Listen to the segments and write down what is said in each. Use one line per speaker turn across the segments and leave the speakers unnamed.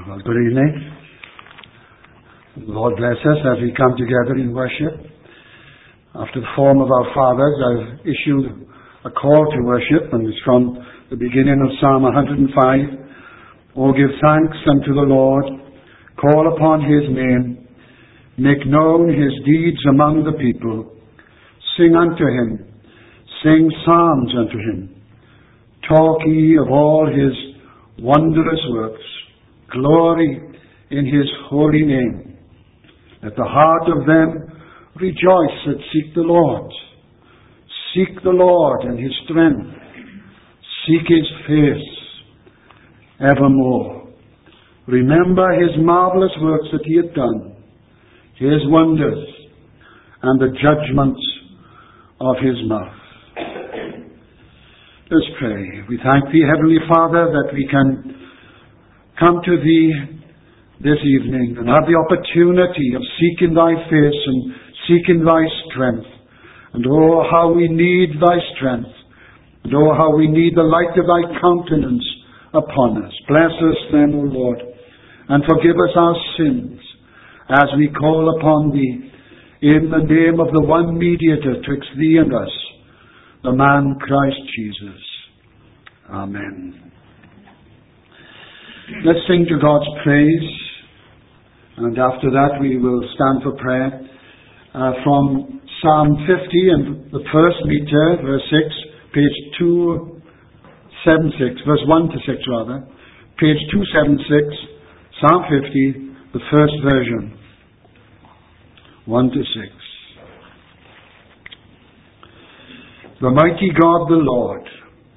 Well, good evening. Lord bless us as we come together in worship. After the form of our fathers, I've issued a call to worship, and it's from the beginning of Psalm 105. Oh, give thanks unto the Lord, call upon his name, make known his deeds among the people. Sing unto him, sing psalms unto him. Talk ye of all his wondrous works. Glory in his holy name. Let the heart of them rejoice that seek the Lord. Seek the Lord and his strength. Seek his face evermore. Remember his marvelous works that he hath done, his wonders, and the judgments of his mouth. Let's pray. We thank thee, Heavenly Father, that we can come to thee this evening and have the opportunity of seeking thy face and seeking thy strength. And oh, how we need thy strength. And oh, how we need the light of thy countenance upon us. Bless us then, O Lord, and forgive us our sins as we call upon thee in the name of the one mediator twixt thee and us, the man Christ Jesus. Amen. Let's sing to God's praise, and after that we will stand for prayer from Psalm 50 and the first meter, verse 6, page 276, verse 1 to 6 rather, page 276, Psalm 50, the first version, 1 to 6. The mighty God, the Lord.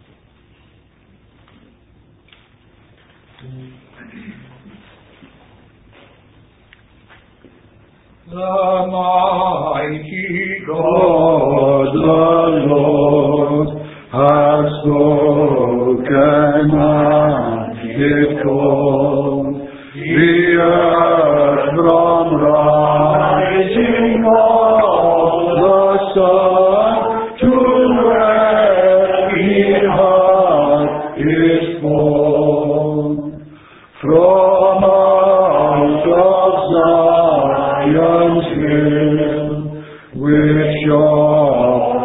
The mighty God, the Lord, has spoken and did call the earth from rising of the sun to where he heart is born. From out of Zion's hill, which of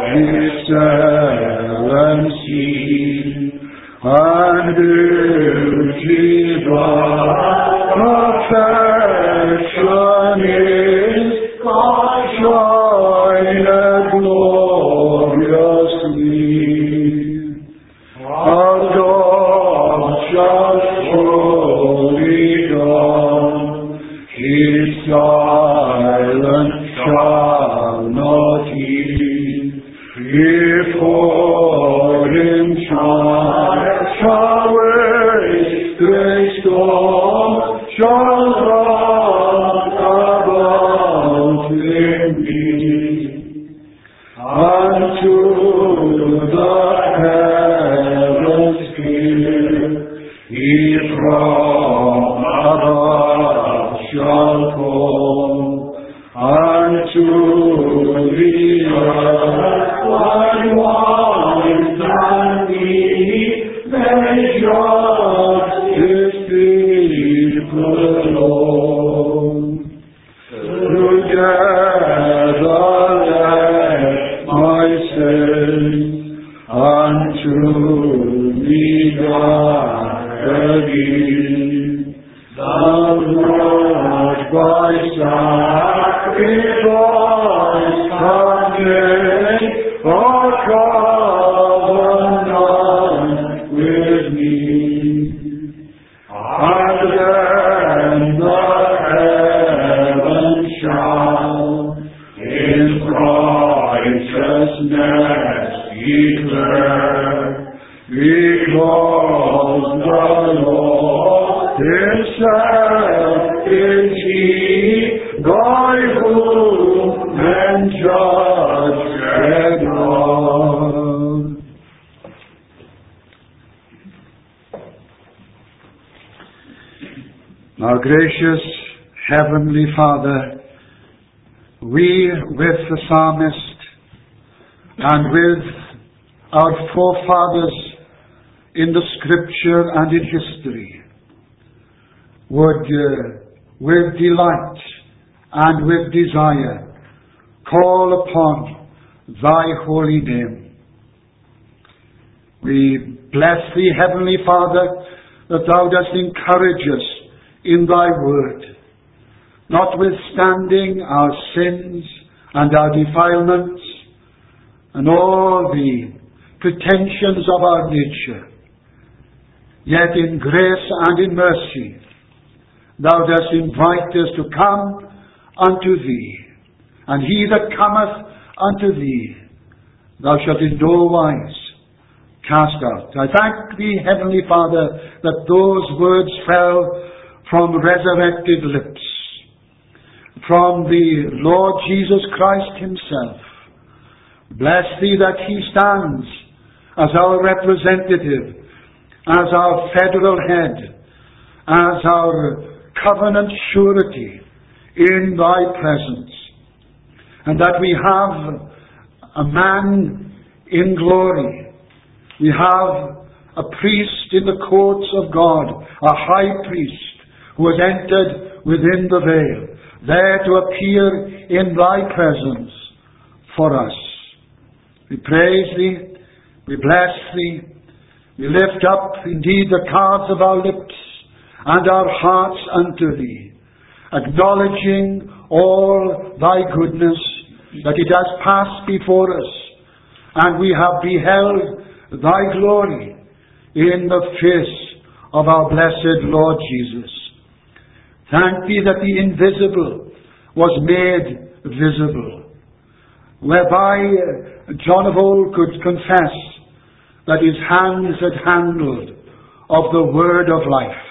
excellency and beauty but perfection is, God shineth gloriously. Our God shall surely come, his silence shall not heed. Before him shall waste great storm, shall run about in me. Unto the heavens give, he from above shall call. Unto the earth one and me, may justice people alone. Together let my saints unto me God again. The Lord by sacrifice commit our covenant with me. And then the heavens shall in righteousness declare, because the Lord himself is he, by whom men judge and wrong.
Our gracious Heavenly Father, we with the psalmist and with our forefathers in the scripture and in history, would with delight and with desire call upon Thy holy name. We bless Thee, Heavenly Father, that Thou dost encourage us in Thy word, notwithstanding our sins and our defilements and all the pretensions of our nature. Yet in grace and in mercy, Thou dost invite us to come unto Thee. And he that cometh unto Thee, Thou shalt in no wise cast out. I thank Thee, Heavenly Father, that those words fell from resurrected lips, from the Lord Jesus Christ Himself. Bless Thee that He stands as our representative, as our federal head, as our covenant surety in Thy presence, and that we have a man in glory. We have a priest in the courts of God, a high priest who has entered within the veil, there to appear in Thy presence for us. We praise Thee, we bless Thee, we lift up indeed the cards of our lips and our hearts unto Thee, acknowledging all Thy goodness, that it has passed before us, and we have beheld Thy glory in the face of our blessed Lord Jesus. Thank Thee that the invisible was made visible, whereby John of old could confess that his hands had handled of the word of life.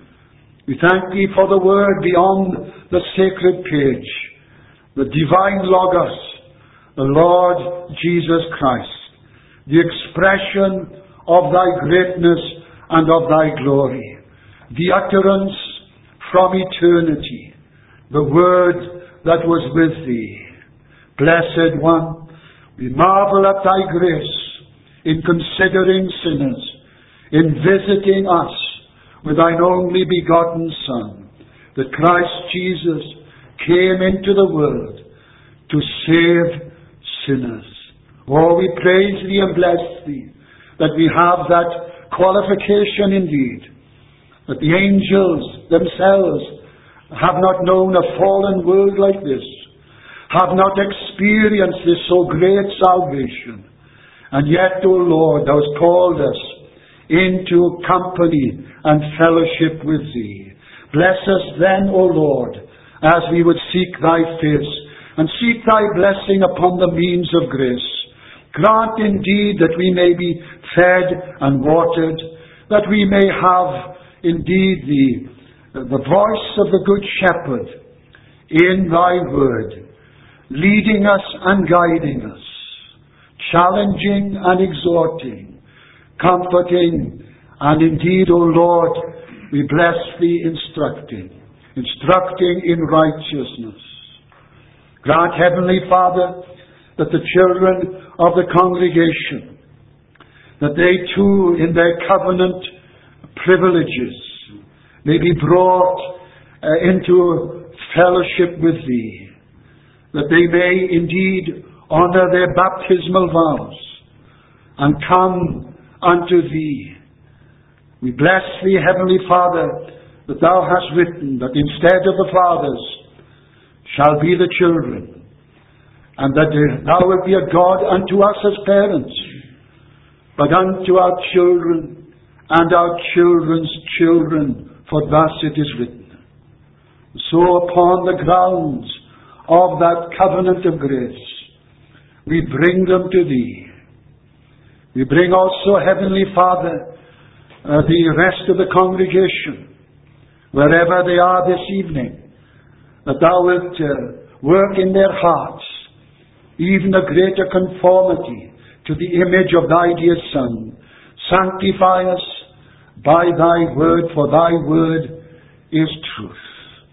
We thank Thee for the word beyond the sacred page, the divine Logos, the Lord Jesus Christ, the expression of Thy greatness and of Thy glory, the utterance from eternity, the Word that was with Thee. Blessed One, we marvel at Thy grace in considering sinners, in visiting us with Thine only begotten Son, that Christ Jesus came into the world to save sinners. Oh, we praise Thee and bless Thee that we have that qualification indeed, that the angels themselves have not known a fallen world like this, have not experienced this so great salvation. And yet, O Lord, Thou hast called us into company and fellowship with Thee. Bless us then, O Lord, as we would seek Thy face and seek Thy blessing upon the means of grace. Grant indeed that we may be fed and watered, that we may have indeed the voice of the Good Shepherd in Thy word, leading us and guiding us, challenging and exhorting, comforting, and indeed, O Lord, we bless Thee instructing in righteousness. Grant, Heavenly Father, that the children of the congregation, that they too, in their covenant privileges, may be brought into fellowship with Thee, that they may indeed honor their baptismal vows and come unto Thee. We bless Thee, Heavenly Father, that Thou hast written that instead of the fathers shall be the children, and that Thou wilt be a God unto us as parents, but unto our children and our children's children, for thus it is written. So upon the grounds of that covenant of grace, we bring them to Thee. We bring also, Heavenly Father, the rest of the congregation, wherever they are this evening, that Thou wilt work in their hearts even a greater conformity to the image of Thy dear Son. Sanctify us by Thy word, for Thy word is truth.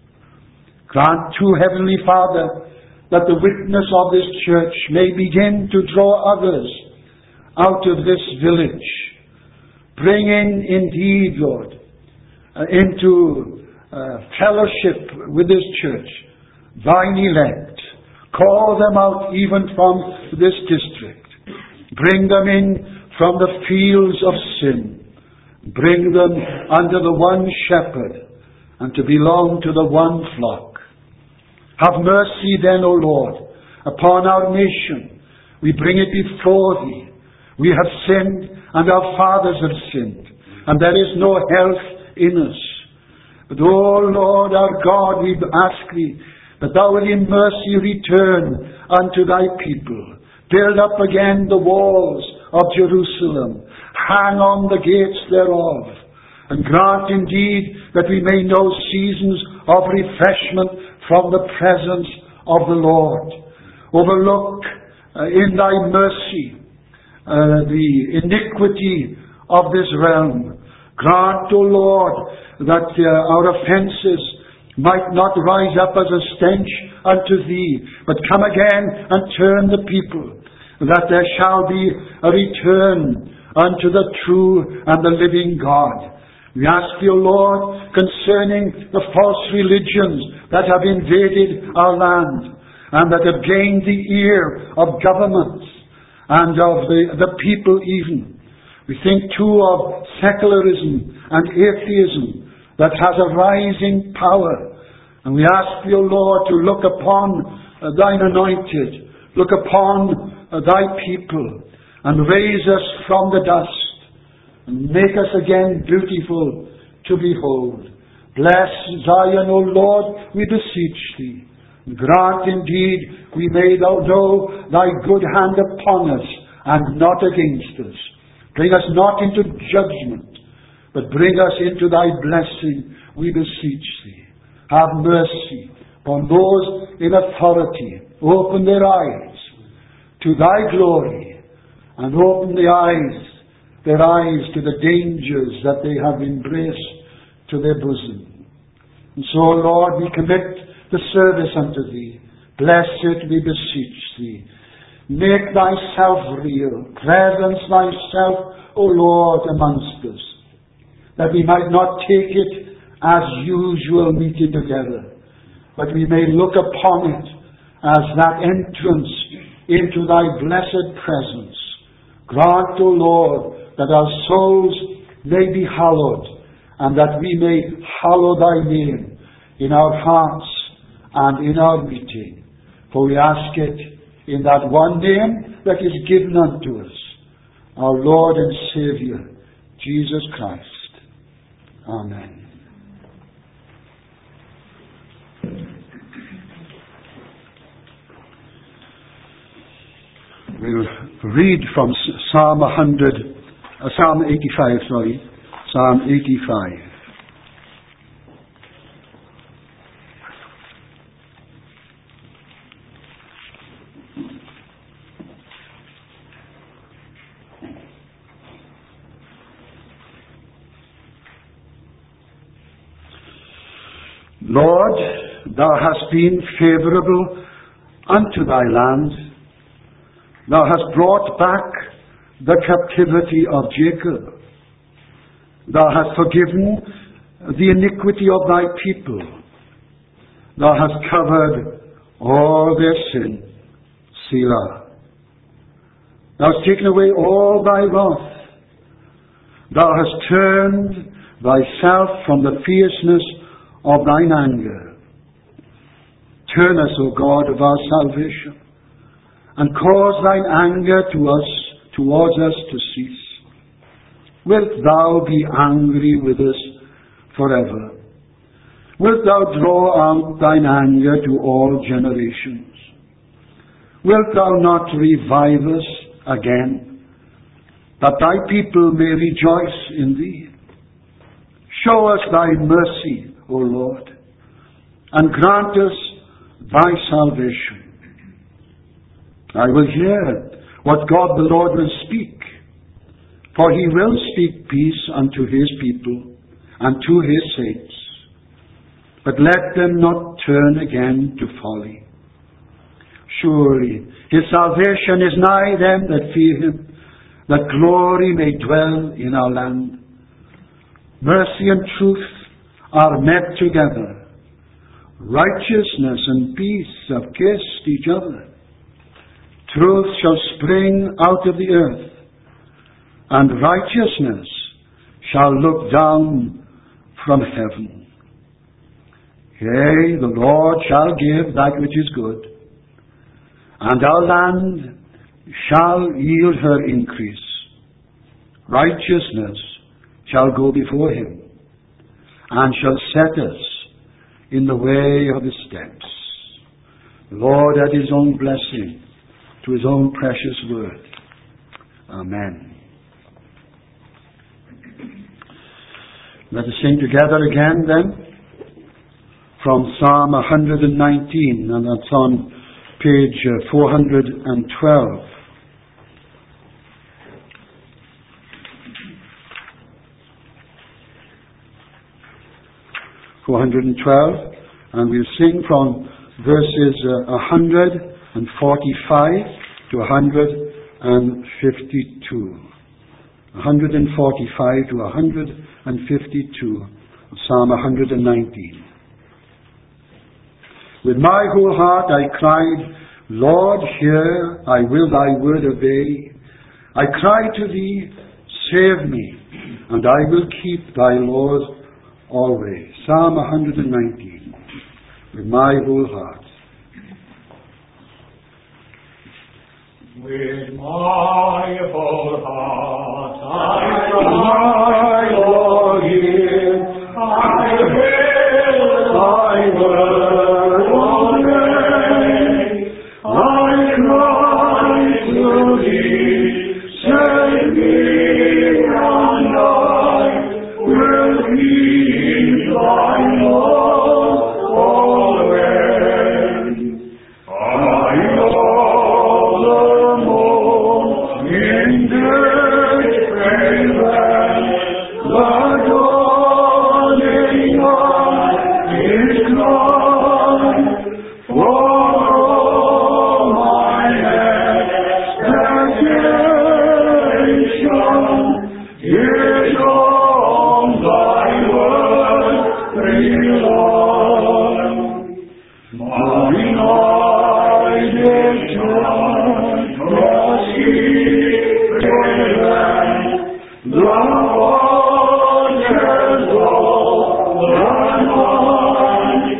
Grant too, Heavenly Father, that the witness of this church may begin to draw others out of this village, bringing indeed, Lord, into fellowship with this church, thine elect. Call them out even from this district. Bring them in from the fields of sin. Bring them under the one shepherd and to belong to the one flock. Have mercy then, O Lord, upon our nation. We bring it before Thee. We have sinned, and our fathers have sinned, and there is no health in us. But, O Lord our God, we ask Thee that Thou will in mercy return unto Thy people. Build up again the walls of Jerusalem. Hang on the gates thereof. And grant indeed that we may know seasons of refreshment from the presence of the Lord. Overlook in Thy mercy the iniquity of this realm. Grant, O Lord, that our offences might not rise up as a stench unto Thee, but come again and turn the people, that there shall be a return unto the true and the living God. We ask Thee, O Lord, concerning the false religions that have invaded our land, and that have gained the ear of governments and of the people even. We think too of secularism and atheism that has a rising power. And we ask Thee, O Lord, to look upon Thine anointed, look upon Thy people, and raise us from the dust, and make us again beautiful to behold. Bless Zion, O Lord, we beseech Thee. Grant indeed we may know Thy good hand upon us and not against us. Bring us not into judgment, but bring us into Thy blessing, we beseech Thee. Have mercy upon those in authority. Open their eyes to Thy glory, and open their eyes to the dangers that they have embraced to their bosom. And so, Lord, we commit the service unto Thee. Bless it, we beseech Thee. Make Thyself real. Presence Thyself, O Lord, amongst us, that we might not take it as usual meeting together, but we may look upon it as that entrance into Thy blessed presence. Grant, O Lord, that our souls may be hallowed, and that we may hallow Thy name in our hearts and in our meeting. For we ask it in that one name that is given unto us, our Lord and Saviour, Jesus Christ. Amen. We'll read from Psalm 85, Psalm 85. Lord, Thou hast been favourable unto Thy land. Thou hast brought back the captivity of Jacob. Thou hast forgiven the iniquity of Thy people. Thou hast covered all their sin. Selah. Thou hast taken away all Thy wrath. Thou hast turned Thyself from the fierceness of Thine anger. Turn us, O God of our salvation, and cause Thine anger towards us to cease. Wilt Thou be angry with us forever? Wilt Thou draw out Thine anger to all generations? Wilt Thou not revive us again, that Thy people may rejoice in Thee? Show us Thy mercy, O Lord, and grant us Thy salvation. I will hear what God the Lord will speak, for He will speak peace unto His people and to His saints. But let them not turn again to folly. Surely His salvation is nigh them that fear Him, that glory may dwell in our land. Mercy and truth are met together. Righteousness and peace have kissed each other. Truth shall spring out of the earth, and righteousness shall look down from heaven. Yea, the Lord shall give that which is good, and our land shall yield her increase. Righteousness shall go before him, and shall set us in the way of his steps. The Lord add his own blessing to his own precious word. Amen. Let us sing together again then from Psalm 119, and that's on page 412. And we'll sing from verses 145 to 152. 145 to 152 of Psalm 119. With my whole heart I cried, Lord, hear, I will thy word obey. I cry to thee, save me, and I will keep thy laws always. Psalm 119. With my whole heart.
With my whole heart I cry, Lord, hear, I will thy word obey. I cry to thee, save me, and I will keep thy laws always. I love the most in great praise, the dawning of his glory. For all my expectation is on thy word rely. Mine eyes did turn the secret land, the waters of the night,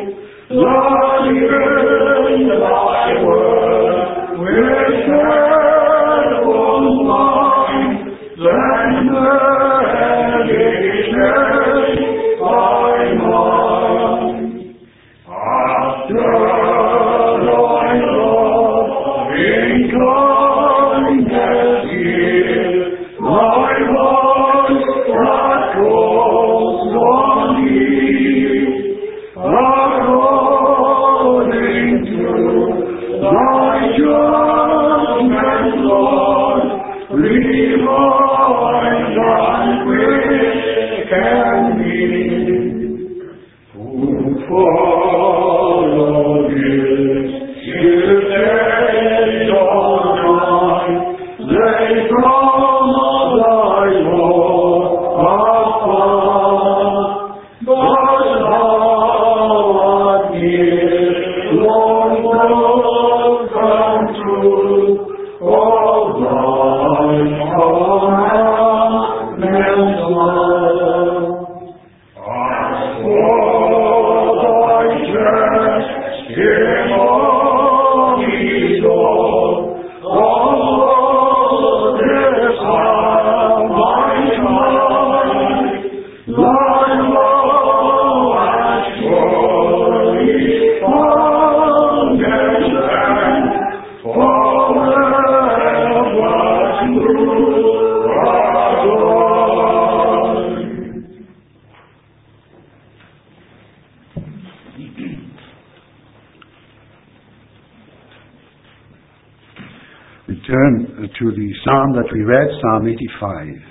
in thy word with careful mind, then meditate thy mind. After thy loving kindness give, thy voice that calls on thee, according to thy judgment, Lord, revive and quicken me. Who follow this, till day or night, they from thy law apart. But thou art near, Lord, Lord, come true, all thy commandments love. As for thy church, in all his all this have my mind. Thy law has surely founded and forever true are God.
We turn to the psalm that we read, Psalm 85.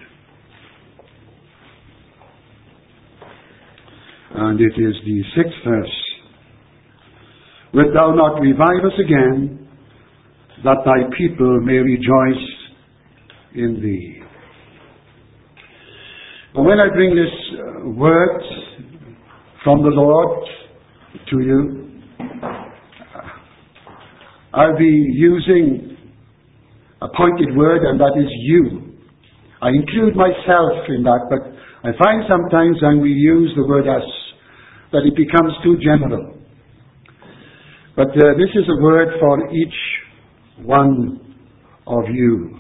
And it is the 6th verse. Wilt thou not revive us again, that thy people may rejoice in thee? But when I bring this word from the Lord to you. I'll be using a pointed word, and that is you. I include myself in that, but I find sometimes when we use the word us, that it becomes too general. But this is a word for each one of you.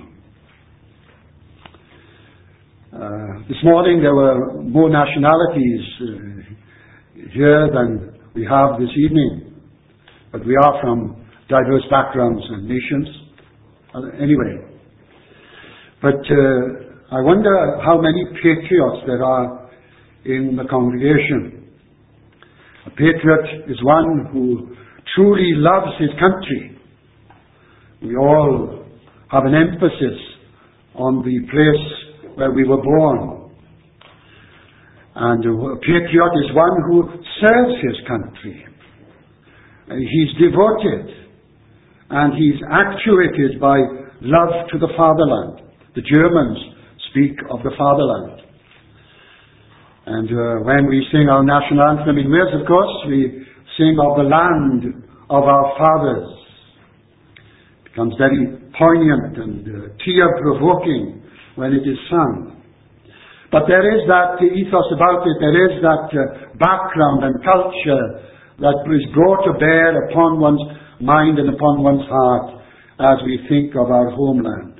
This morning there were more nationalities here than we have this evening, but we are from diverse backgrounds and nations. Anyway, but I wonder how many patriots there are in the congregation. A patriot is one who truly loves his country. We all have an emphasis on the place where we were born. And a patriot is one who serves his country. He's devoted and he's actuated by love to the fatherland. The Germans speak of the fatherland. And when we sing our national anthem in Wales, of course, we sing of the land of our fathers. It becomes very poignant and tear-provoking when it is sung. But there is that ethos about it, there is that background and culture that is brought to bear upon one's mind and upon one's heart as we think of our homeland.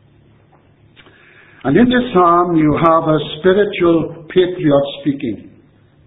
And in this psalm you have a spiritual patriot speaking.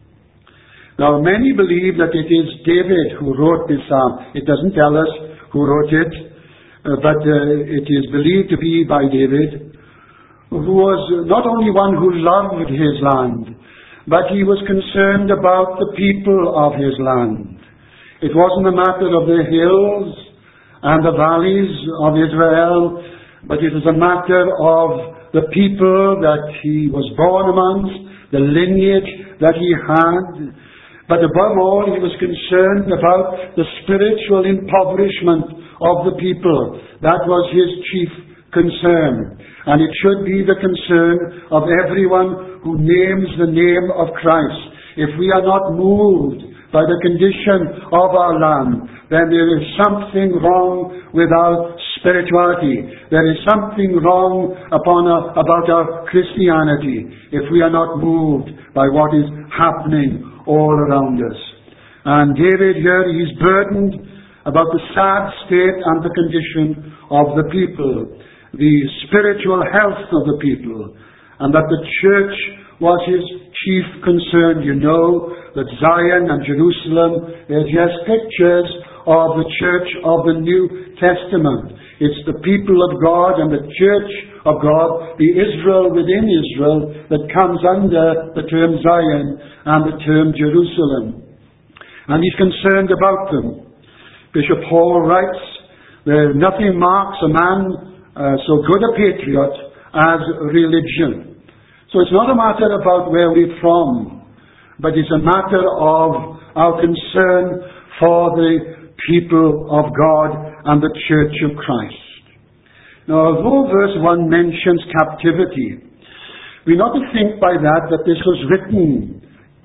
Now many believe that it is David who wrote this psalm. It doesn't tell us who wrote it, but it is believed to be by David, who was not only one who loved his land, but he was concerned about the people of his land. It wasn't a matter of the hills and the valleys of Israel, but it was a matter of the people that he was born amongst, the lineage that he had. But above all, he was concerned about the spiritual impoverishment of the people. That was his chief concern. And it should be the concern of everyone who names the name of Christ. If we are not moved by the condition of our land, then there is something wrong with our spirituality. There is something wrong about our Christianity if we are not moved by what is happening all around us. And David here, he's burdened about the sad state and the condition of the people, the spiritual health of the people, and that the church was his chief concern. You know that Zion and Jerusalem, they're just pictures of the church of the New Testament. It's the people of God and the church of God, the Israel within Israel, that comes under the term Zion and the term Jerusalem. And he's concerned about them. Bishop Hall writes, nothing marks a man so good a patriot as religion. So it's not a matter about where we're from, but it's a matter of our concern for the people of God and the Church of Christ. Now, although verse 1 mentions captivity, we're not to think by that this was written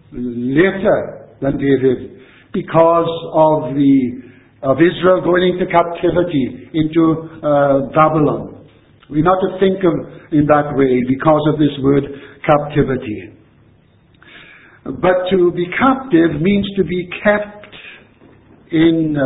later than David because of Israel going into captivity into Babylon. We're not to think of in that way because of this word captivity. But to be captive means to be kept in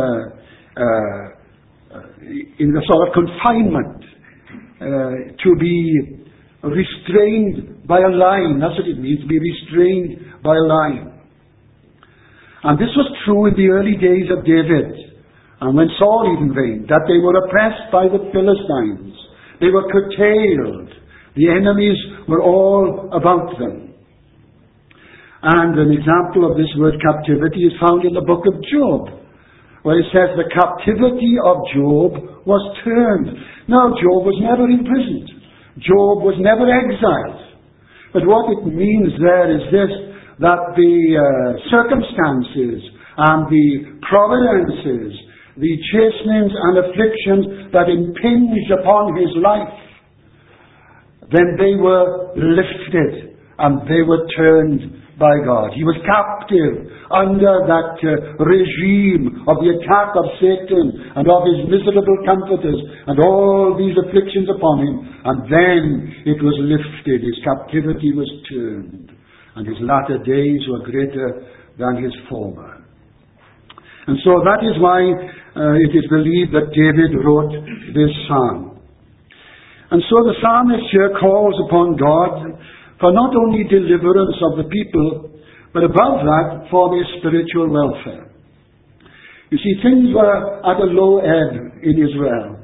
a sort of confinement, to be restrained by a line. That's what it means, to be restrained by a line. And this was true in the early days of David, and when Saul even reigned, that they were oppressed by the Philistines. They were curtailed. The enemies were all about them. And an example of this word captivity is found in the book of Job, where it says the captivity of Job was turned. Now, Job was never imprisoned. Job was never exiled. But what it means there is this, that the circumstances and the providences, the chastenings and afflictions that impinged upon his life, then they were lifted and they were turned by God. He was captive under that regime of the attack of Satan and of his miserable comforters and all these afflictions upon him. And then it was lifted. His captivity was turned. And his latter days were greater than his former. And so that is why it is believed that David wrote this psalm. And so the psalmist here calls upon God for not only deliverance of the people, but above that, for their spiritual welfare. You see, things were at a low ebb in Israel.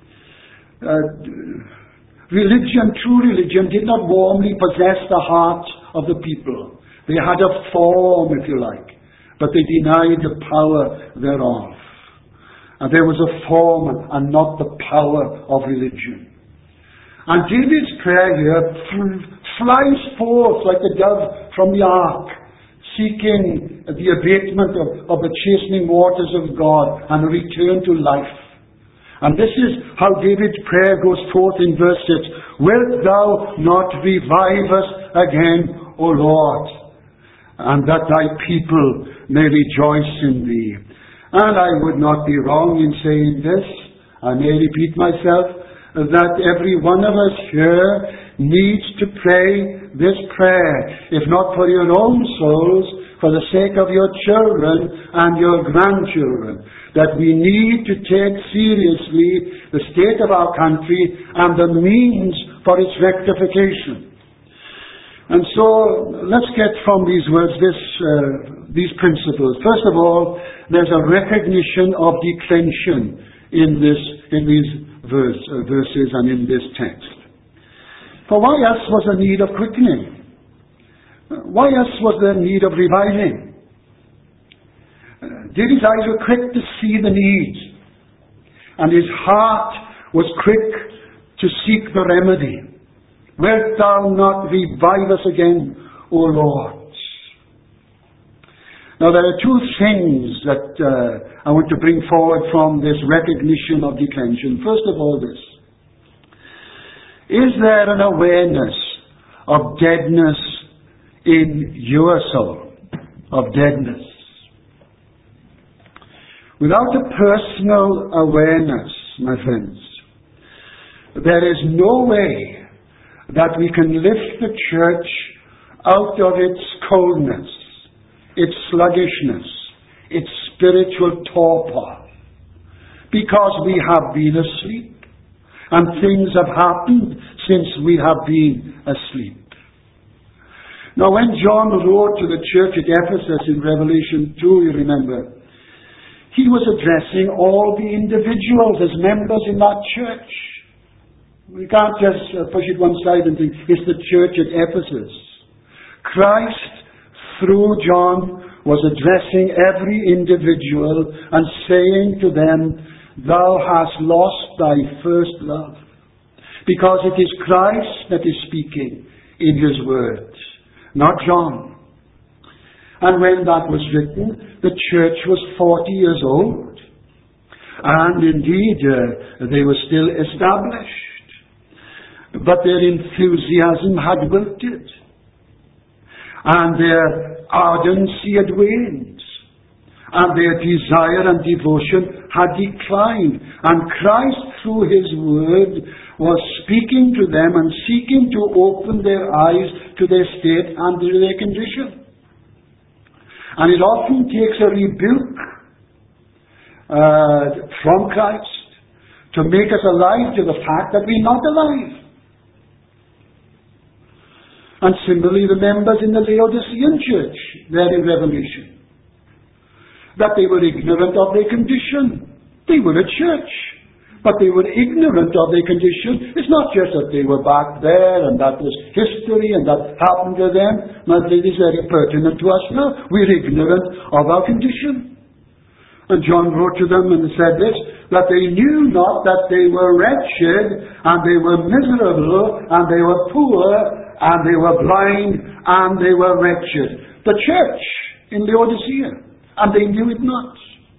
True religion, did not warmly possess the heart of the people. They had a form, if you like, but they denied the power thereof. And there was a form and not the power of religion. And David's prayer here flies forth like a dove from the ark, seeking the abatement of the chastening waters of God and a return to life. And this is how David's prayer goes forth in verse 6. Wilt thou not revive us again, O Lord, and that thy people may rejoice in thee? And I would not be wrong in saying this. I may repeat myself, that every one of us here needs to pray this prayer, if not for your own souls, for the sake of your children and your grandchildren, that we need to take seriously the state of our country and the means for its rectification. And so, let's get from these words these principles. First of all, there's a recognition of declension in these verses and in this text. For why else was there need of quickening? Why else was there need of reviving? David's eyes were quick to see the need, and his heart was quick to seek the remedy. Wilt thou not revive us again, O Lord? Now there are two things that I want to bring forward from this recognition of declension. First of all, this. Is there an awareness of deadness in your soul? Of deadness. Without a personal awareness, my friends, there is no way that we can lift the church out of its coldness, its sluggishness, its spiritual torpor, because we have been asleep. And things have happened since we have been asleep. Now when John wrote to the church at Ephesus in Revelation 2, you remember, he was addressing all the individuals as members in that church. We can't just push it one side and think, it's the church at Ephesus. Christ, through John, was addressing every individual and saying to them, thou hast lost thy first love. Because it is Christ that is speaking in his words, not John. And when that was written, the church was 40 years old. And indeed, they were still established. But their enthusiasm had wilted. And their ardency had waned. And their desire and devotion had declined. And Christ, through his word, was speaking to them and seeking to open their eyes to their state and to their condition. And it often takes a rebuke from Christ to make us alive to the fact that we're not alive. And similarly, the members in the Laodicean church, there in Revelation, that they were ignorant of their condition. They were a church, but they were ignorant of their condition. It's not just that they were back there and that was history and that happened to them. No, it is very pertinent to us now. We're ignorant of our condition. And John wrote to them and said this, that they knew not that they were wretched and they were miserable and they were poor and they were blind and they were wretched. The church in Laodicea. And they knew it not.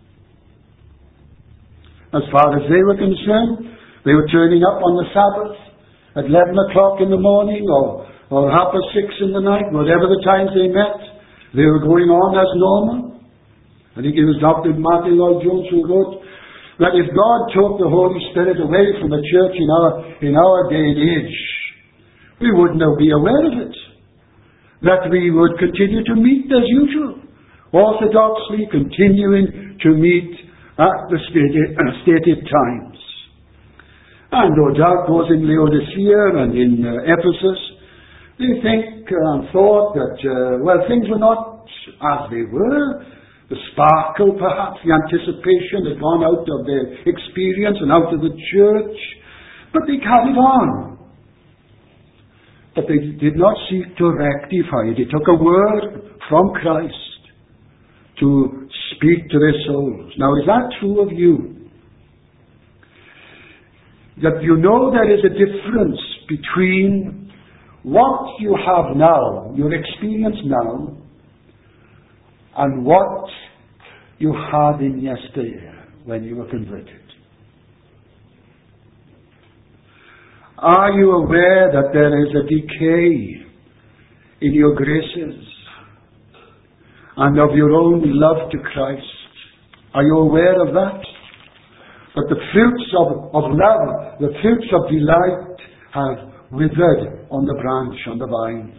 As far as they were concerned, they were turning up on the Sabbath at 11 o'clock in the morning or or 6:30 in the night, whatever the times they met, they were going on as normal. I think it was Dr. Martin Lloyd-Jones who wrote that if God took the Holy Spirit away from the church in our day and age, we would not be aware of it. That we would continue to meet as usual, orthodoxly continuing to meet at the stated times. And no doubt those in Laodicea and in Ephesus, they think and thought that, things were not as they were. The sparkle, perhaps, the anticipation had gone out of their experience and out of the church. But they carried on. But they did not seek to rectify it. They took a word from Christ to speak to their souls. Now, is that true of you? That you know there is a difference between what you have now, your experience now, and what you had in yesteryear when you were converted. Are you aware that there is a decay in your graces and of your own love to Christ? Are you aware of that? That the fruits of love, the fruits of delight have withered on the branch, on the vine.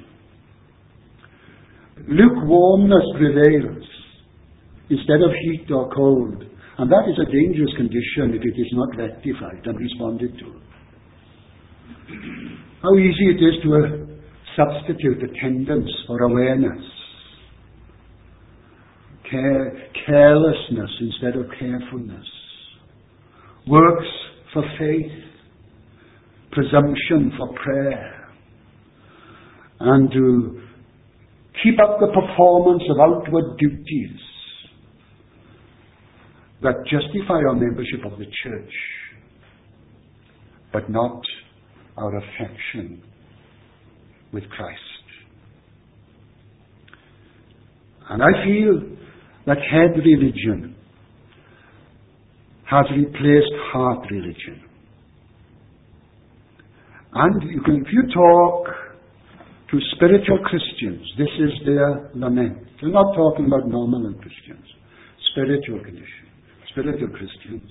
Lukewarmness prevails instead of heat or cold. And that is a dangerous condition if it is not rectified and responded to. How easy it is to substitute attendance for awareness. Carelessness instead of carefulness. Works for faith. Presumption for prayer. And to keep up the performance of outward duties that justify our membership of the church, but not our affection with Christ. And I feel that head religion has replaced heart religion. And if you talk to spiritual Christians, this is their lament. We're not talking about nominal Christians. Spiritual condition. Spiritual Christians.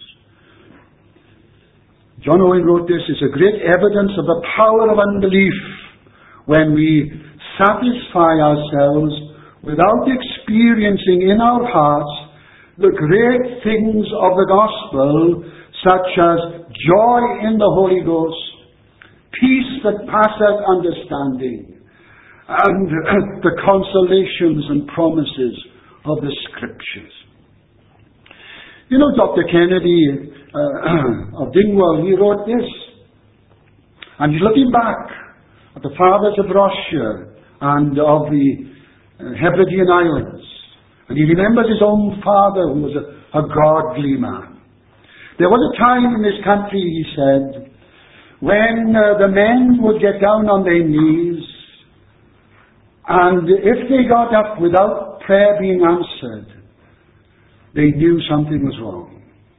John Owen wrote this, is a great evidence of the power of unbelief when we satisfy ourselves without experiencing in our hearts the great things of the gospel, such as joy in the Holy Ghost, peace that passeth understanding, and the consolations and promises of the Scriptures. You know, Dr. Kennedy of Dingwall, he wrote this, and he's looking back at the fathers of Russia and of the Hebridean Islands, and he remembers his own father, who was a godly man. There was a time in this country, he said, when the men would get down on their knees, and if they got up without prayer being answered, they knew something was wrong.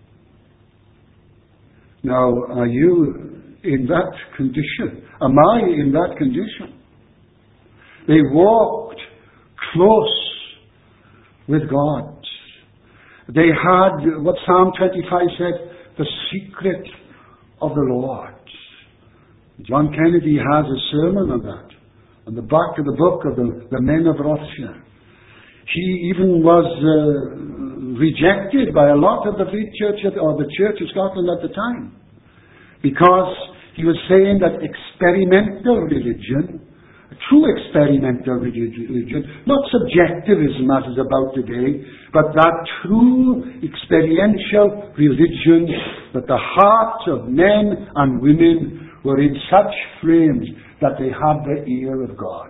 Now, are you in that condition? Am I in that condition? They walked close with God. They had what Psalm 25 said, the secret of the Lord. John Kennedy has a sermon on that, on the back of the book of the men of Russia. He even was rejected by a lot of the Free Church or the Church of Scotland at the time, because he was saying that experimental religion, a true experimental religion, not subjectivism as is about today, but that true experiential religion, that the hearts of men and women were in such frames that they had the ear of God.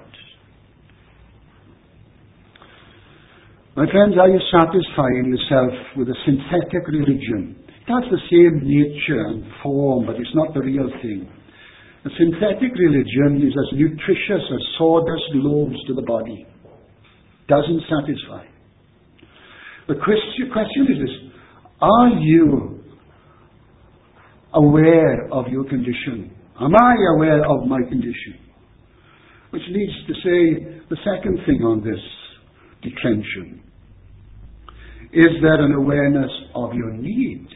My friends, are you satisfying yourself with a synthetic religion? It has the same nature and form, but it's not the real thing. A synthetic religion is as nutritious as sawdust loaves to the body. Doesn't satisfy. The question is this: are you aware of your condition? Am I aware of my condition? Which leads to say the second thing on this declension. Is there an awareness of your need?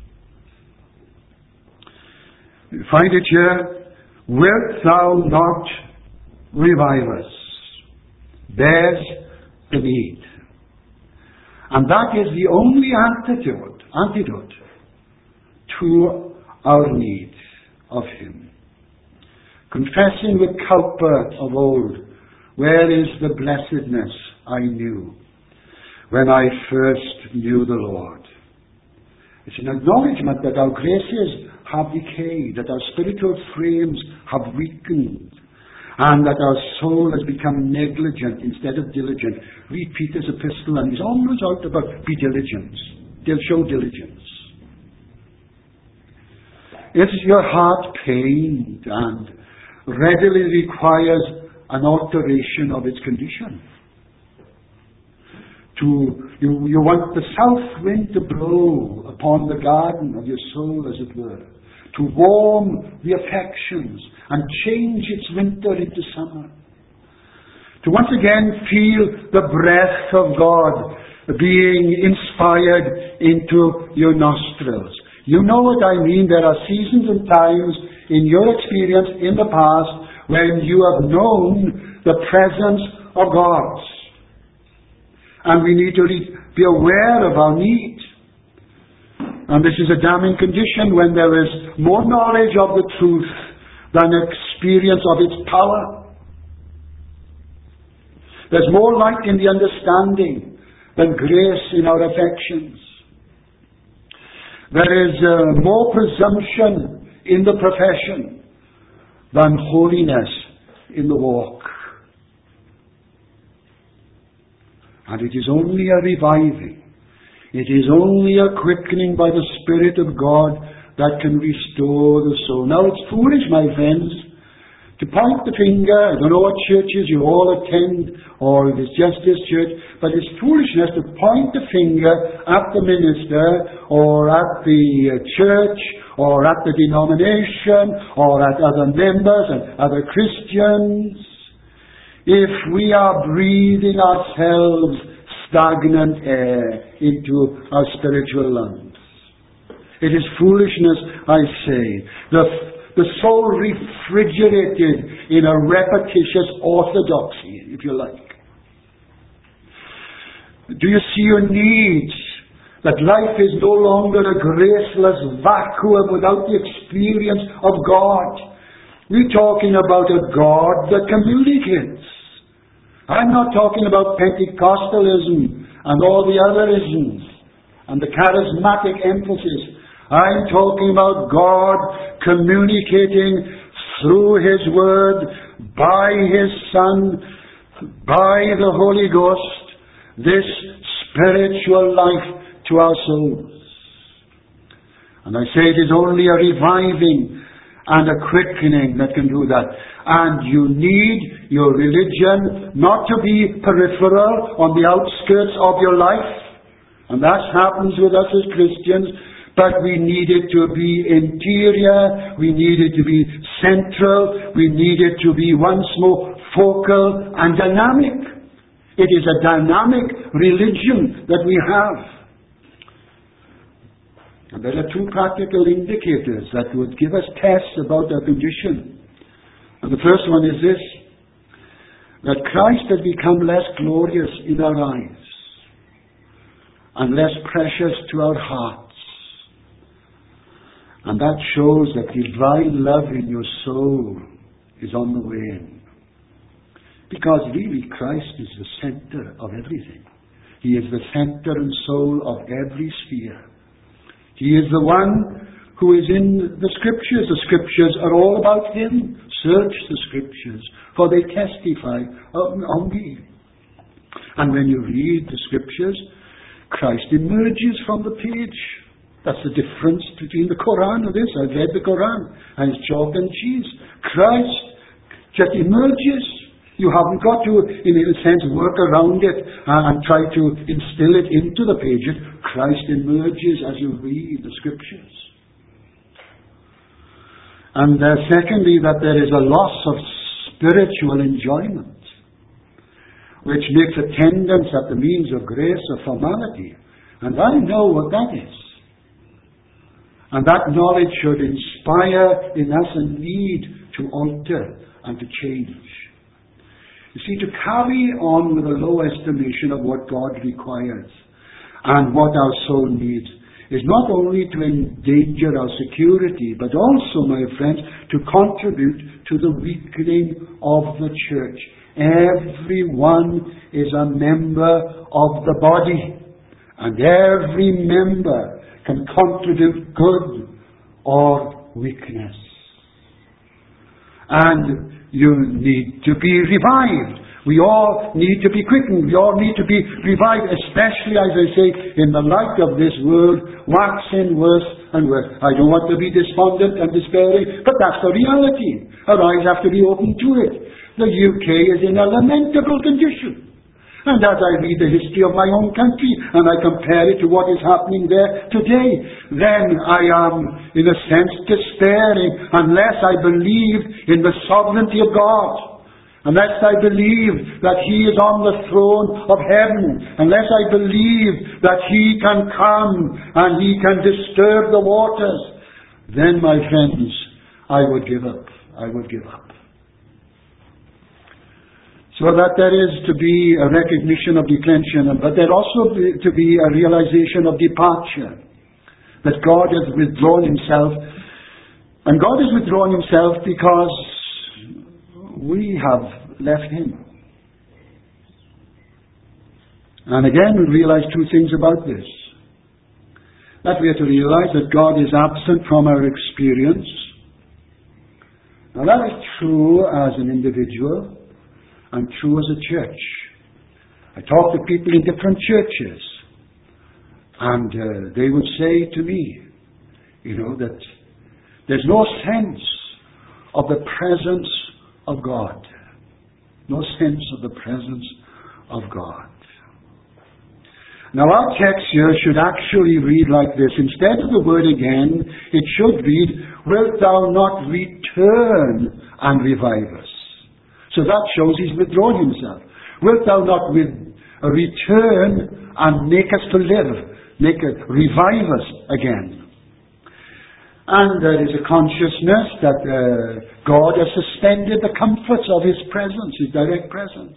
You find it here, wilt thou not revive us? There's the need. And that is the only antidote to our need of Him. Confessing with Cowper of old, where is the blessedness I knew when I first knew the Lord? It's an acknowledgement that our graces have decayed, that our spiritual frames have weakened, and that our soul has become negligent instead of diligent. Read Peter's epistle, and he's always out about be diligent. They'll show diligence. Is your heart pained and readily requires an alteration of its condition? You want the south wind to blow upon the garden of your soul, as it were, to warm the affections and change its winter into summer. To once again feel the breath of God being inspired into your nostrils. You know what I mean. There are seasons and times in your experience in the past when you have known the presence of God. And we need to be aware of our need. And this is a damning condition when there is more knowledge of the truth than experience of its power. There's more light in the understanding than grace in our affections. There is more presumption in the profession than holiness in the walk. And it is only a reviving, it is only a quickening by the Spirit of God that can restore the soul. Now it's foolish, my friends, to point the finger. I don't know what churches you all attend, or if it's just this church, but it's foolishness to point the finger at the minister, or at the church, or at the denomination, or at other members and other Christians. If we are breathing ourselves stagnant air into our spiritual lungs, it is foolishness, I say. The soul refrigerated in a repetitious orthodoxy, if you like. Do you see your needs? That life is no longer a graceless vacuum without the experience of God. We're talking about a God that communicates. I'm not talking about Pentecostalism and all the other isms and the charismatic emphasis. I'm talking about God communicating through His Word, by His Son, by the Holy Ghost, this spiritual life to our souls. And I say it is only a reviving and a quickening that can do that. And you need your religion not to be peripheral on the outskirts of your life. And that happens with us as Christians. But we need it to be interior. We need it to be central. We need it to be once more focal and dynamic. It is a dynamic religion that we have. And there are two practical indicators that would give us tests about our condition. And the first one is this: that Christ has become less glorious in our eyes and less precious to our hearts. And that shows that divine love in your soul is on the wane. Because really Christ is the center of everything. He is the center and soul of every sphere. He is the one who is in the Scriptures. The Scriptures are all about Him. Search the Scriptures, for they testify of me. And when you read the Scriptures, Christ emerges from the page. That's the difference between the Quran and this. I've read the Quran, and it's chalk and cheese. Christ just emerges. You haven't got to, in a sense, work around it and try to instill it into the pages. Christ emerges as you read the Scriptures. And secondly, that there is a loss of spiritual enjoyment, which makes attendance at the means of grace a formality. And I know what that is. And that knowledge should inspire in us a need to alter and to change. You see, to carry on with a low estimation of what God requires and what our soul needs is not only to endanger our security, but also, my friends, to contribute to the weakening of the church. Everyone is a member of the body, and every member can contribute good or weakness. And you need to be revived. We all need to be quickened. We all need to be revived, especially, as I say, in the light of this world, waxing worse and worse. I don't want to be despondent and despairing, but that's the reality. Our eyes have to be open to it. The UK is in a lamentable condition. And as I read the history of my own country, and I compare it to what is happening there today, then I am, in a sense, despairing unless I believe in the sovereignty of God, unless I believe that He is on the throne of heaven, unless I believe that He can come and He can disturb the waters, then, my friends, I would give up. I would give up. So that there is to be a recognition of declension, but there also to be a realization of departure. That God has withdrawn Himself. And God has withdrawn Himself because we have left Him. And again, we realize two things about this. That we are to realize that God is absent from our experience. Now that is true as an individual, and true as a church. I talk to people in different churches, and they would say to me, that there's no sense of the presence of God. No sense of the presence of God. Now our text here should actually read like this. Instead of the word again, it should read, "Wilt thou not return and revive us?" So that shows He's withdrawn Himself. Wilt thou not return and make us to live, revive us again? And there is a consciousness that God has suspended the comforts of His presence, His direct presence.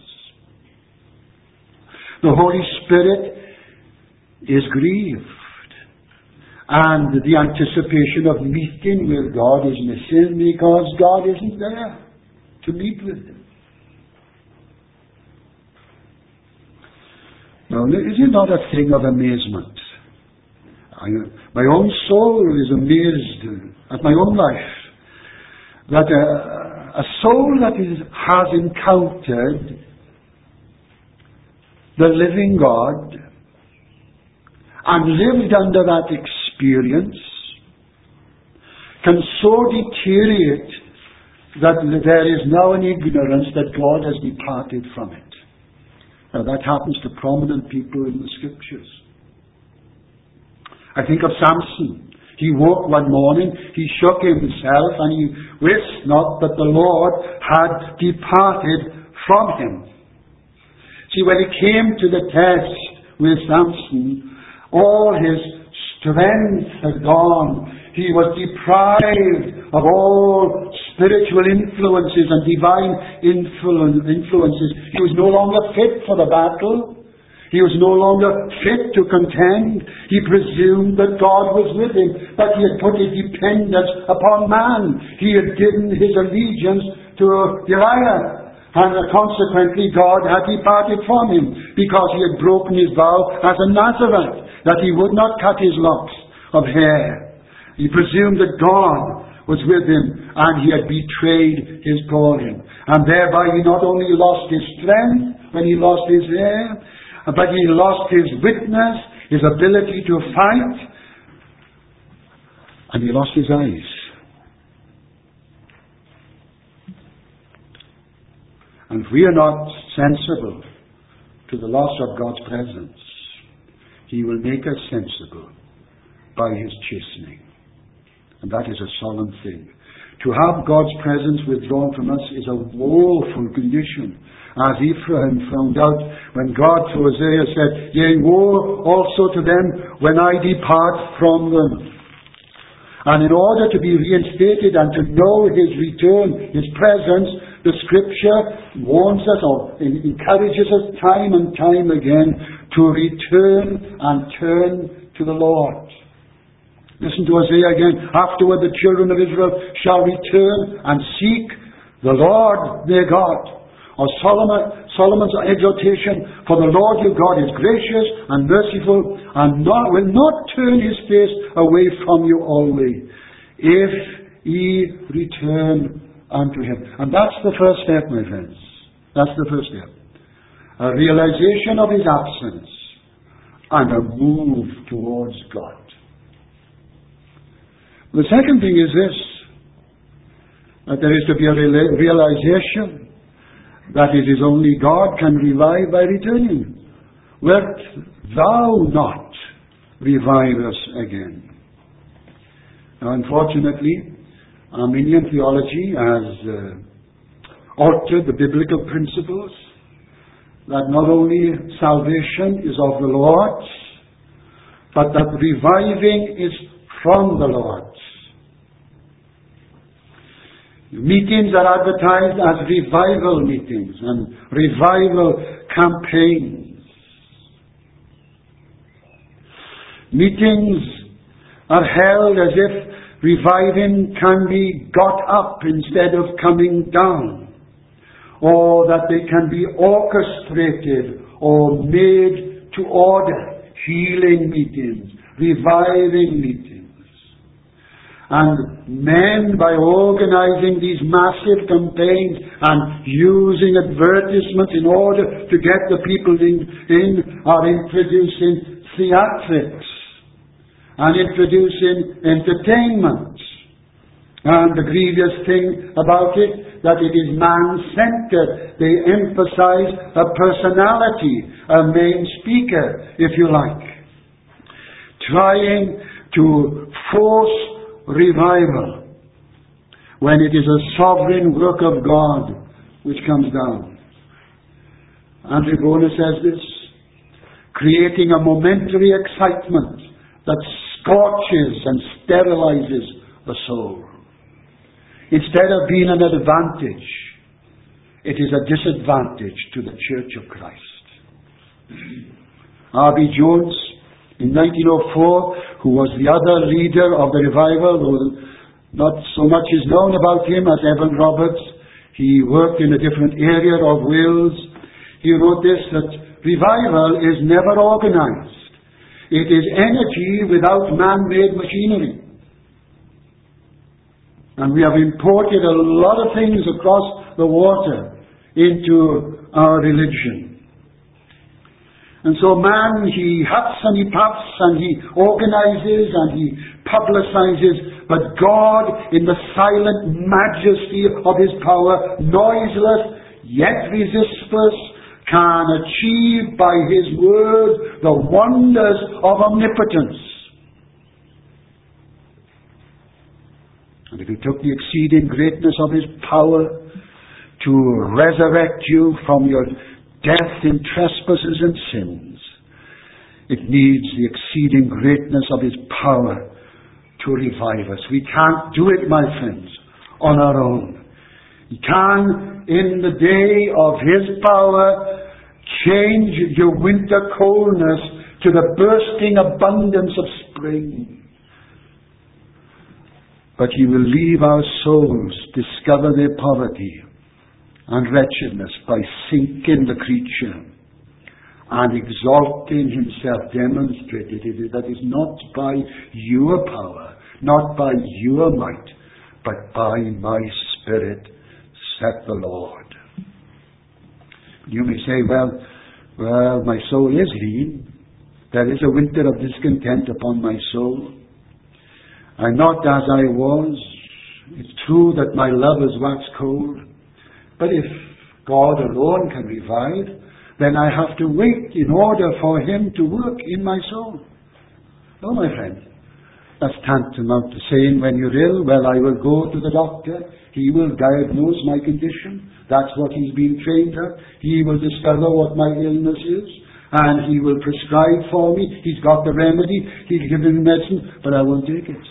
The Holy Spirit is grieved, and the anticipation of meeting with God is missing because God isn't there to meet with Him. Now, is it not a thing of amazement? My own soul is amazed at my own life that a soul that has encountered the living God and lived under that experience can so deteriorate that there is now an ignorance that God has departed from it. Now that happens to prominent people in the Scriptures. I think of Samson. He woke one morning, he shook himself, and he wist not that the Lord had departed from him. See, when it came to the test with Samson, all his strength had gone. He was deprived of all spiritual influences and divine influences. He was no longer fit for the battle. He was no longer fit to contend. He presumed that God was with him, but he had put his dependence upon man. He had given his allegiance to Uriah, and consequently God had departed from him because he had broken his vow as a Nazarite that he would not cut his locks of hair. He presumed that God was with him, and he had betrayed his calling. And thereby he not only lost his strength when he lost his hair, but he lost his witness, his ability to fight, and he lost his eyes. And if we are not sensible to the loss of God's presence, He will make us sensible by His chastening. And that is a solemn thing. To have God's presence withdrawn from us is a woeful condition, as Ephraim found out when God to Hosea said, Yea, woe also to them when I depart from them. And in order to be reinstated and to know His return, His presence, the Scripture warns us or encourages us time and time again to return and turn to the Lord. Listen to Hosea again. Afterward the children of Israel shall return and seek the Lord their God. Or Solomon's exhortation, for the Lord your God is gracious and merciful and will not turn His face away from you always, if ye return unto Him. And that's the first step, my friends. That's the first step. A realization of His absence and a move towards God. The second thing is this, that there is to be a realization that it is only God can revive by returning. Wilt thou not revive us again? Now, unfortunately, Arminian theology has altered the biblical principles that not only salvation is of the Lord's, but that reviving is from the Lord's. Meetings are advertised as revival meetings and revival campaigns. Meetings are held as if reviving can be got up instead of coming down, or that they can be orchestrated or made to order. Healing meetings, reviving meetings. And men, by organizing these massive campaigns and using advertisements in order to get the people in are introducing theatrics and introducing entertainment. And the grievous thing about it, that it is man-centered. They emphasize a personality, a main speaker, if you like, trying to force revival when it is a sovereign work of God which comes down. Andrew Bonar says this, creating a momentary excitement that scorches and sterilizes the soul. Instead of being an advantage, it is a disadvantage to the Church of Christ. R.B. Jones, in 1904, who was the other leader of the revival, though not so much is known about him as Evan Roberts. He worked in a different area of Wales. He wrote this, that revival is never organized. It is energy without man-made machinery. And we have imported a lot of things across the water into our religion. And so man, he huffs and he puffs and he organizes and he publicizes, but God, in the silent majesty of His power, noiseless yet resistless, can achieve by His word the wonders of omnipotence. And if He took the exceeding greatness of His power to resurrect you from your death in trespasses and sins, it needs the exceeding greatness of His power to revive us. We can't do it, my friends, on our own. He can, in the day of His power, change your winter coldness to the bursting abundance of spring. But He will leave our souls discover their poverty and wretchedness by sinking the creature and exalting Himself, demonstrated it that is not by your power, not by your might, but by my Spirit, saith the Lord. You may say, well, my soul is lean. There is a winter of discontent upon my soul. I'm not as I was. It's true that my love is waxed cold. But if God alone can revive, then I have to wait in order for Him to work in my soul. No, my friend. That's tantamount to saying when you're ill, well, I will go to the doctor. He will diagnose my condition. That's what he's been trained at. He will discover what my illness is, and he will prescribe for me. He's got the remedy. He'll give me medicine, but I won't take it.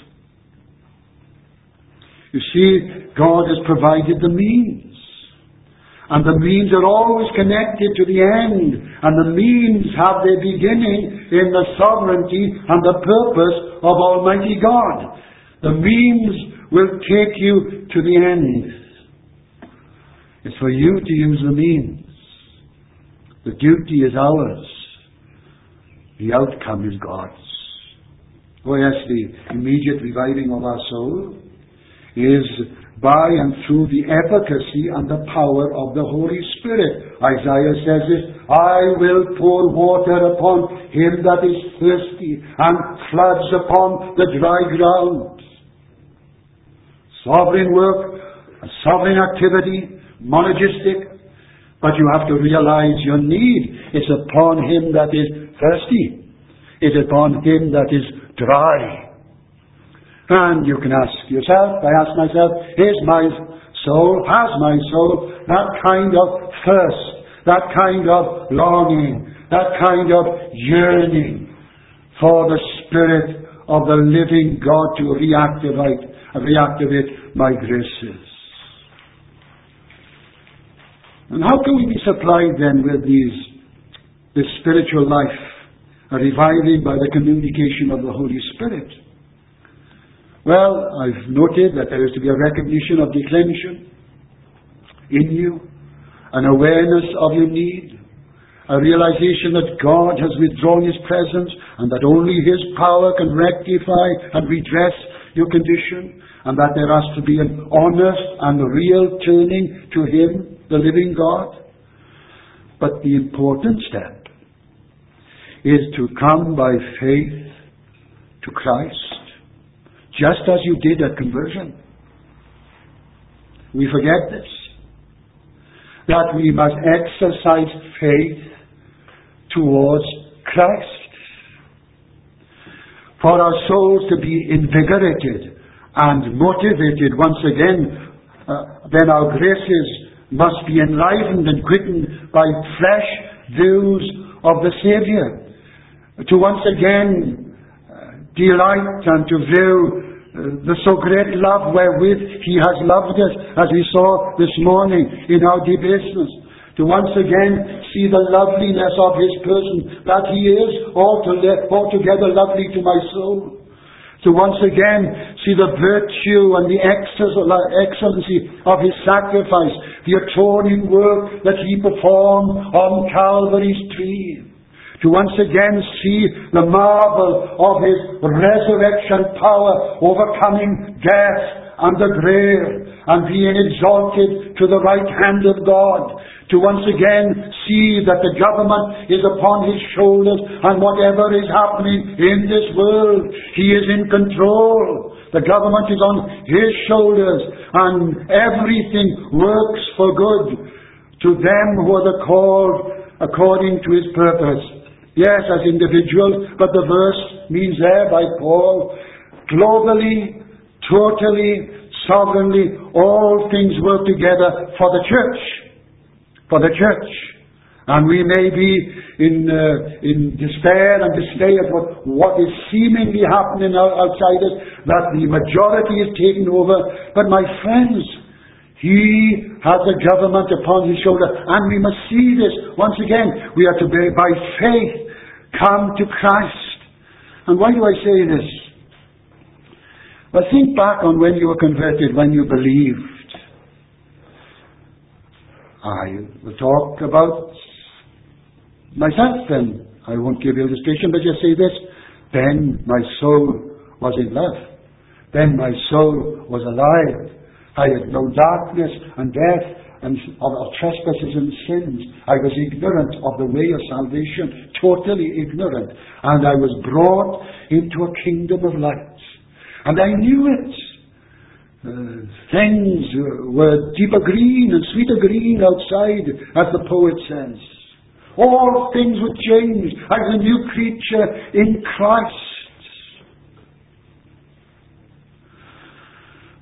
You see, God has provided the means. And the means are always connected to the end. And the means have their beginning in the sovereignty and the purpose of Almighty God. The means will take you to the end. It's for you to use the means. The duty is ours. The outcome is God's. Oh yes, the immediate reviving of our soul is by and through the efficacy and the power of the Holy Spirit. Isaiah says it, I will pour water upon him that is thirsty, and floods upon the dry ground. Sovereign work, a sovereign activity, monergistic, but you have to realize your need is upon him that is thirsty. It's upon him that is dry. And you can ask yourself, I ask myself, has my soul that kind of thirst, that kind of longing, that kind of yearning for the Spirit of the living God to reactivate my graces? And how can we be supplied then with this spiritual life, a reviving by the communication of the Holy Spirit? Well, I've noted that there is to be a recognition of declension in you, an awareness of your need, a realization that God has withdrawn his presence and that only his power can rectify and redress your condition, and that there has to be an honest and real turning to him, the living God. But the important step is to come by faith to Christ, just as you did at conversion. We forget this, that we must exercise faith towards Christ. For our souls to be invigorated and motivated once again, then our graces must be enlivened and quickened by fresh views of the Saviour. To once again delight and to view the so great love wherewith he has loved us, as we saw this morning in our debasement. To once again see the loveliness of his person, that he is altogether lovely to my soul. To once again see the virtue and the excellency of his sacrifice, the atoning work that he performed on Calvary's tree. To once again see the marvel of his resurrection power, overcoming death and the grave, and being exalted to the right hand of God. To once again see that the government is upon his shoulders, and whatever is happening in this world, he is in control. The government is on his shoulders, and everything works for good to them who are called according to his purpose. Yes, as individuals, but the verse means there by Paul, globally, totally, sovereignly, all things work together for the church. For the church. And we may be in despair and dismay at what is seemingly happening outside us, that the majority is taken over. But my friends, he has a government upon his shoulder, and we must see this. Once again, we are to be, by faith, come to Christ. And why do I say this? Well, think back on when you were converted, when you believed. I will talk about myself, and I won't give illustration, but just say this. Then my soul was in love. Then my soul was alive. I had no darkness and death and of trespasses and sins. I was ignorant of the way of salvation, totally ignorant. And I was brought into a kingdom of light. And I knew it. Things were deeper green and sweeter green outside, as the poet says. All things were changed. I was a new creature in Christ.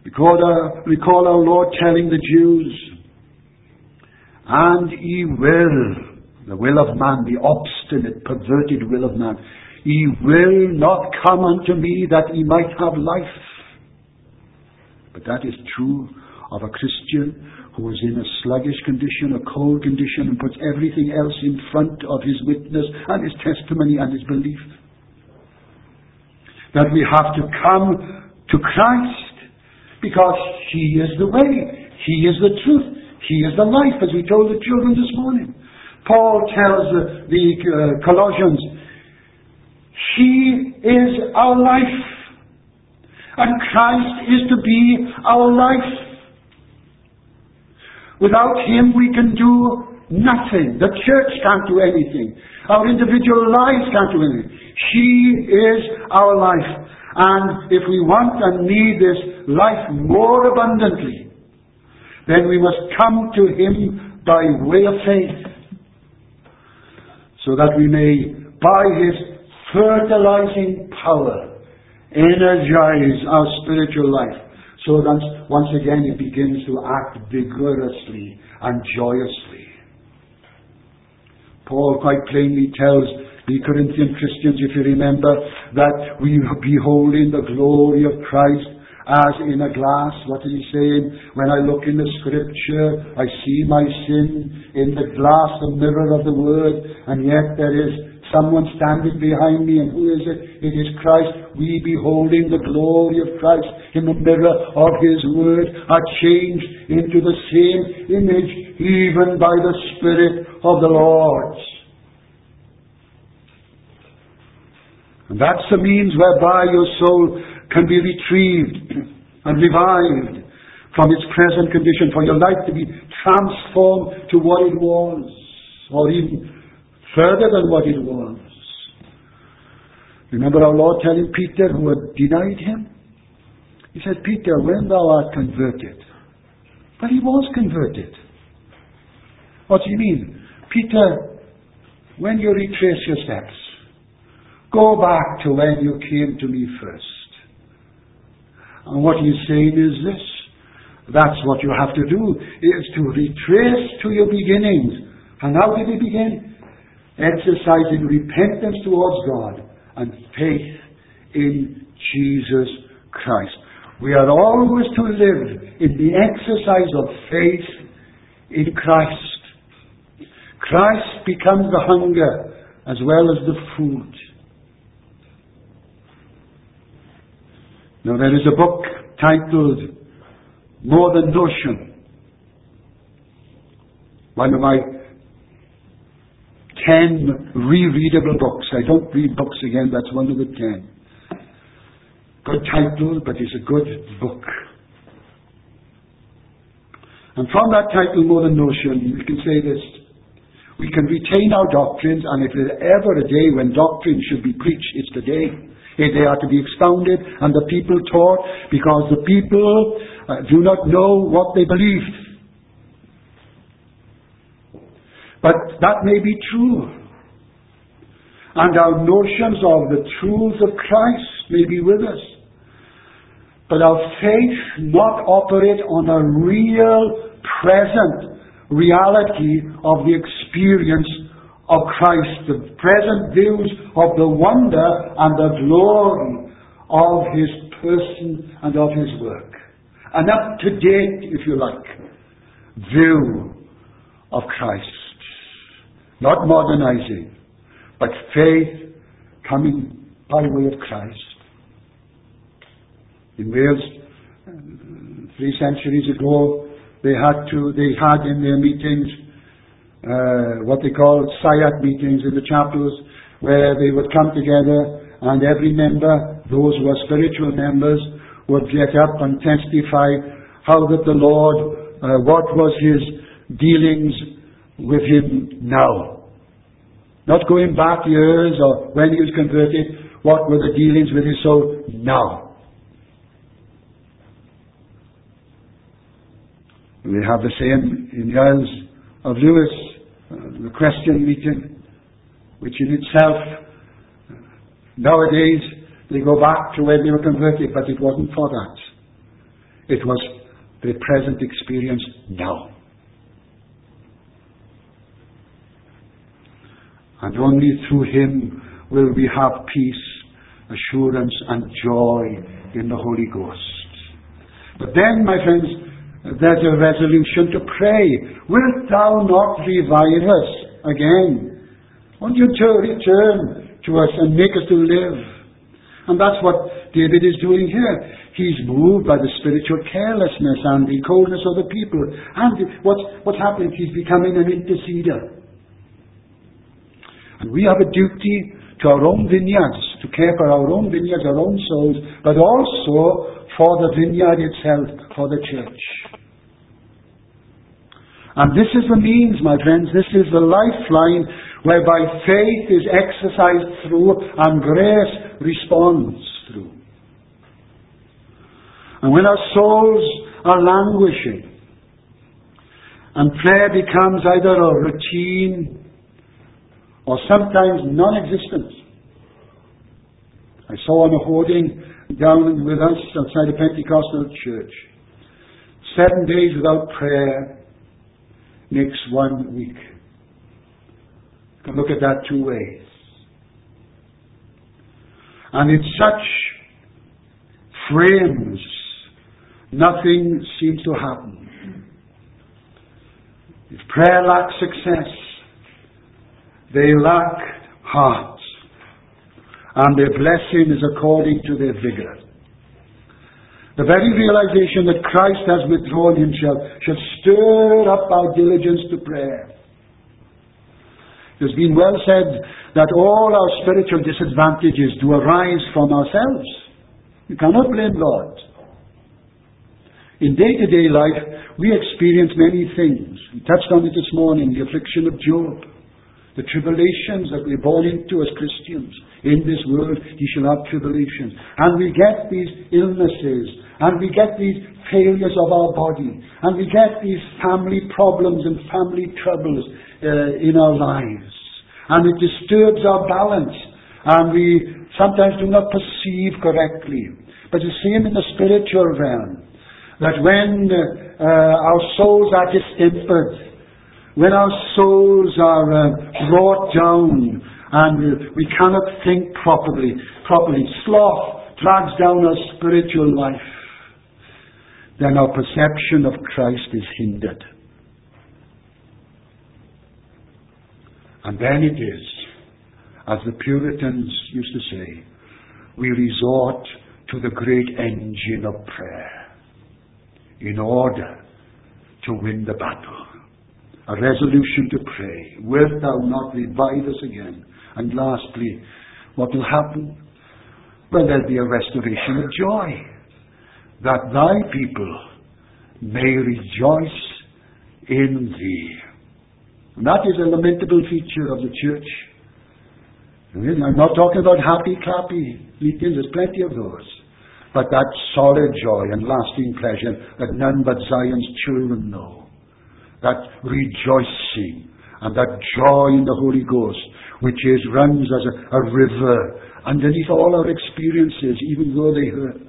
Recall our Lord telling the Jews, and ye will, the will of man, the obstinate, perverted will of man, ye will not come unto me that ye might have life. But that is true of a Christian who is in a sluggish condition, a cold condition, and puts everything else in front of his witness and his testimony and his belief. That we have to come to Christ because He is the way, He is the truth, He is the life, as we told the children this morning. Paul tells the Colossians, He is our life, and Christ is to be our life. Without Him we can do nothing. The church can't do anything. Our individual lives can't do anything. He is our life. And if we want and need this life more abundantly, then we must come to Him by way of faith, so that we may, by His fertilizing power, energize our spiritual life, so that once again it begins to act vigorously and joyously. Paul quite plainly tells the Corinthian Christians, if you remember, that we are beholding the glory of Christ as in a glass. What is he saying? When I look in the Scripture, I see my sin in the glass, the mirror of the Word, and yet there is someone standing behind me, and who is it? It is Christ. We beholding the glory of Christ in the mirror of His Word are changed into the same image, even by the Spirit of the Lord. And that's the means whereby your soul can be retrieved and revived from its present condition, for your life to be transformed to what it was, or even further than what it was. Remember our Lord telling Peter, who had denied Him? He said, Peter, when thou art converted. But he was converted. What do you mean? Peter, when you retrace your steps, go back to when you came to me first. And what he's saying is this. That's what you have to do, is to retrace to your beginnings. And how did he begin? Exercising repentance towards God and faith in Jesus Christ. We are always to live in the exercise of faith in Christ. Christ becomes the hunger as well as the food. Now there is a book titled More Than Notion. One of my 10 rereadable books. I don't read books again, that's one of the 10. Good title, but it's a good book. And from that title, More Than Notion, we can say this. We can retain our doctrines, and if there's ever a day when doctrine should be preached, it's the day. They are to be expounded and the people taught, because the people do not know what they believe. But that may be true. And our notions of the truths of Christ may be with us. But our faith not operate on a real, present reality of the experience of Christ, the present views of the wonder and the glory of His person and of His work. An up-to-date, if you like, view of Christ. Not modernizing, but faith coming by way of Christ. In Wales, 3 centuries ago, they had in their meetings what they call SIAT meetings in the chapels, where they would come together, and every member, those who are spiritual members, would get up and testify how that the Lord, what was His dealings with him now. Not going back years or when he was converted, what were the dealings with his soul now. We have the same in the Isles of Lewis, the Christian meeting, which in itself, nowadays, they go back to when they were converted, but it wasn't for that. It was the present experience now. And only through Him will we have peace, assurance, and joy in the Holy Ghost. But then, my friends, there's a resolution to pray. Wilt thou not revive us again? Won't you return to us and make us to live? And that's what David is doing here. He's moved by the spiritual carelessness and the coldness of the people. And what's happening? He's becoming an interceder. And we have a duty to our own vineyards, to care for our own vineyards, our own souls, but also for the vineyard itself, for the church. And this is the means, my friends, this is the lifeline whereby faith is exercised through and grace responds through. And when our souls are languishing and prayer becomes either a routine or sometimes non-existent. I saw on a hoarding down with us outside a Pentecostal church, 7 days without prayer makes 1 week. You can look at that 2 ways. And in such frames, nothing seems to happen. If prayer lacks success, they lack heart, and their blessing is according to their vigor. The very realization that Christ has withdrawn Himself should stir up our diligence to prayer. It has been well said that all our spiritual disadvantages do arise from ourselves. You cannot blame God. In day-to-day life, we experience many things. We touched on it this morning, the affliction of Job. The tribulations that we're born into as Christians. In this world, ye shall have tribulation. And we get these illnesses. And we get these failures of our body. And we get these family problems and family troubles in our lives. And it disturbs our balance. And we sometimes do not perceive correctly. But the same in the spiritual realm. That when our souls are distempered, when our souls are brought down and we cannot think properly, sloth drags down our spiritual life, then our perception of Christ is hindered. And then it is, as the Puritans used to say, we resort to the great engine of prayer in order to win the battle. A resolution to pray. Wilt thou not revive us again? And lastly, what will happen? Well, there'll be a restoration of joy. That thy people may rejoice in thee. And that is a lamentable feature of the church. I'm not talking about happy, clappy meetings. There's plenty of those. But that solid joy and lasting pleasure that none but Zion's children know. That rejoicing and that joy in the Holy Ghost, which runs as a river underneath all our experiences, even though they hurt.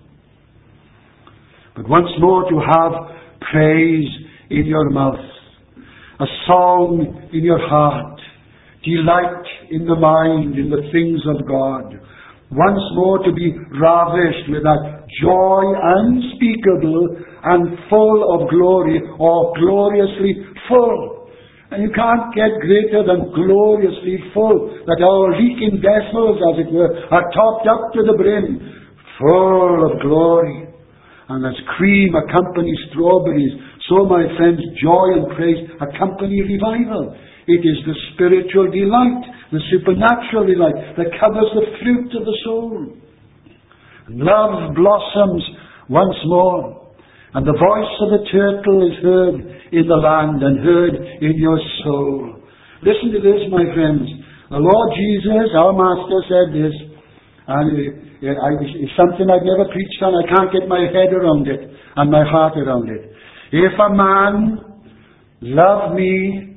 But once more to have praise in your mouth, a song in your heart, delight in the mind, in the things of God. Once more to be ravished with that joy unspeakable and full of glory, or gloriously full. And you can't get greater than gloriously full, that our leaking vessels, as it were, are topped up to the brim, full of glory. And as cream accompanies strawberries, so, my friends, joy and praise accompany revival. It is the spiritual delight, the supernatural delight that covers the fruit of the soul. Love blossoms once more. And the voice of the turtle is heard in the land and heard in your soul. Listen to this, my friends. The Lord Jesus, our Master, said this. And it's something I've never preached on. I can't get my head around it and my heart around it. If a man love me,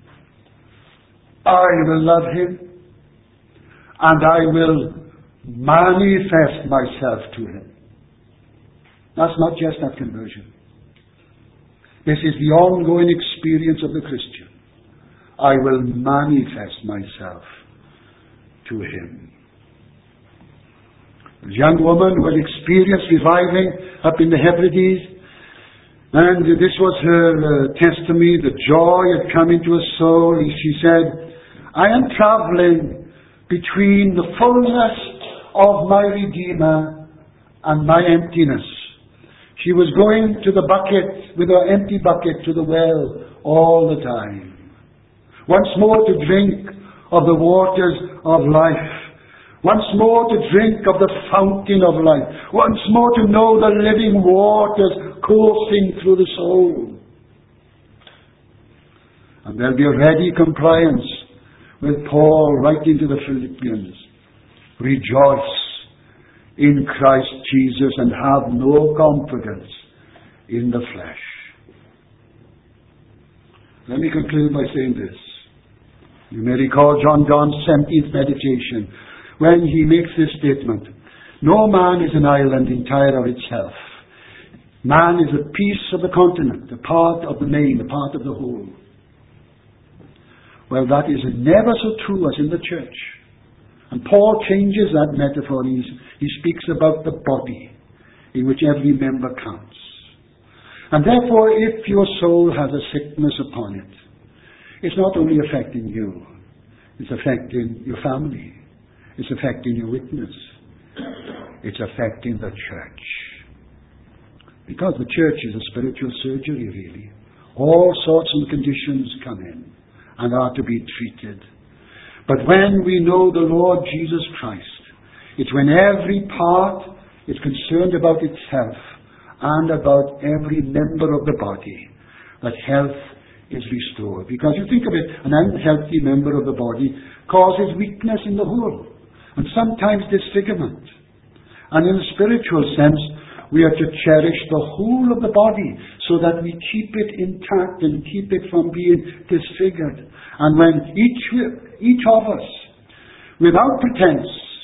I will love him, and I will manifest myself to him. That's not just that conversion. This is the ongoing experience of the Christian. I will manifest myself to him. A young woman who had experienced reviving up in the Hebrides, and this was her testimony. The joy had come into her soul. She said, I am traveling between the fullness of my Redeemer and my emptiness. She was going to the bucket, with her empty bucket, to the well all the time. Once more to drink of the waters of life. Once more to drink of the fountain of life. Once more to know the living waters coursing through the soul. And there'll be a ready compliance with Paul writing to the Philippians. Rejoice in Christ Jesus and have no confidence in the flesh. Let me conclude by saying this. You may recall John Donne's 17th meditation, when he makes this statement: no man is an island entire of itself. Man is a piece of the continent, a part of the main, a part of the whole. Well, that is never so true as in the church. And Paul changes that metaphor. He speaks about the body in which every member counts. And therefore, if your soul has a sickness upon it, it's not only affecting you, it's affecting your family. It's affecting your witness. It's affecting the church. Because the church is a spiritual surgery, really. All sorts of conditions come in and are to be treated. But when we know the Lord Jesus Christ, it's when every part is concerned about itself and about every member of the body that health is restored. Because you think of it, an unhealthy member of the body causes weakness in the whole, and sometimes disfigurement. And in a spiritual sense, we are to cherish the whole of the body so that we keep it intact and keep it from being disfigured. And when each of us, without pretense,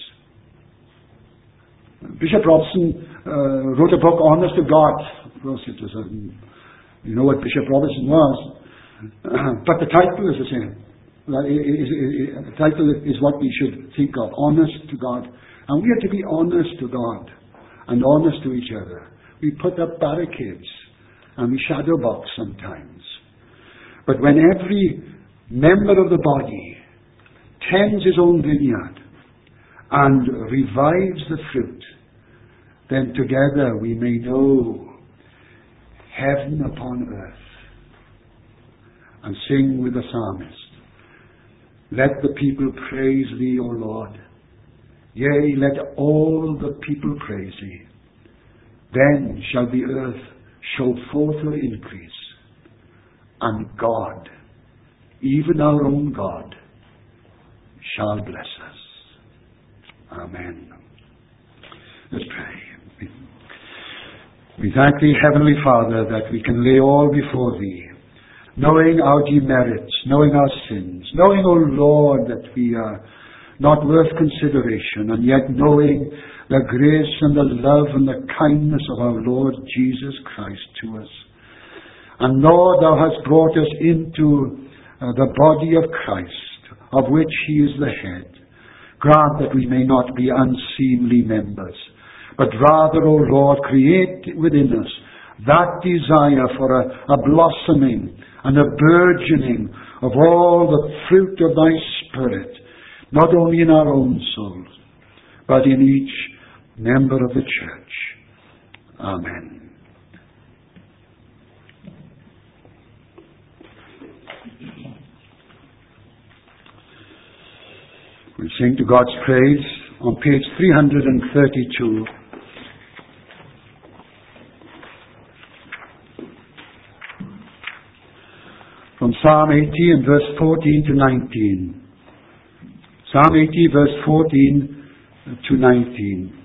Bishop Robson wrote a book, Honest to God. Of course, it was you know what Bishop Robson was, but the title is the same. The title is what we should think of, honest to God. And we are to be honest to God and honest to each other. We put up barricades and we shadow box sometimes. But when every member of the body tends his own vineyard and revives the fruit, then together we may know heaven upon earth and sing with the psalmist, let the people praise thee, O Lord. Yea, let all the people praise thee. Then shall the earth show forth her increase, and God, even our own God, shall bless us. Amen. Let's pray. We thank thee, Heavenly Father, that we can lay all before thee, knowing our demerits, knowing our sins, knowing, O Lord, that we are not worth consideration, and yet knowing the grace and the love and the kindness of our Lord Jesus Christ to us. And Lord, thou hast brought us into the body of Christ, of which he is the head. Grant that we may not be unseemly members, but rather, O Lord, create within us that desire for a blossoming and a burgeoning of all the fruit of thy Spirit, not only in our own souls, but in each member of the church. Amen. We sing to God's praise on page 332. From Psalm 80 and verse 14 to 19. Psalm 80 verse 14 to 19.